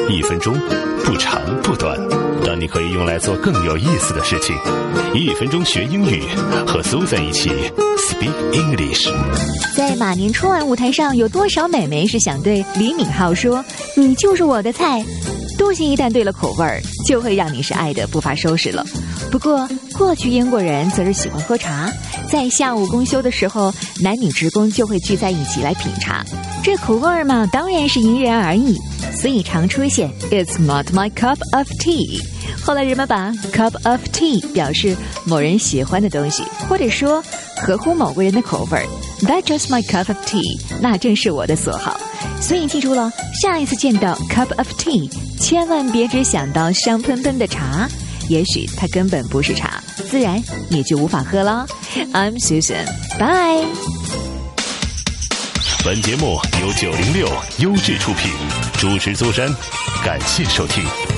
1分钟不长不短，但你可以用来做更有意思的事情。1分钟学英语，和苏珊一起 Speak English。 在马年春晚舞台上，有多少美眉是想对李敏镐说你就是我的菜？东西一旦对了口味儿，就会让你是爱的不法收拾了。不过过去英国人则是喜欢喝茶，在下午公休的时候，男女职工就会聚在一起来品茶。这口味儿嘛，当然是因人而异，所以常出现 It's not my cup of tea。 后来人们把 cup of tea 表示某人喜欢的东西，或者说合乎某个人的口味儿。 That's just my cup of tea， 那正是我的所好。所以记住了，下一次见到 cup of tea， 千万别只想到香喷喷的茶，也许它根本不是茶，自然也就无法喝了。 I'm Susan， Bye。 本节目由906优质出品，主持苏珊，感谢收听。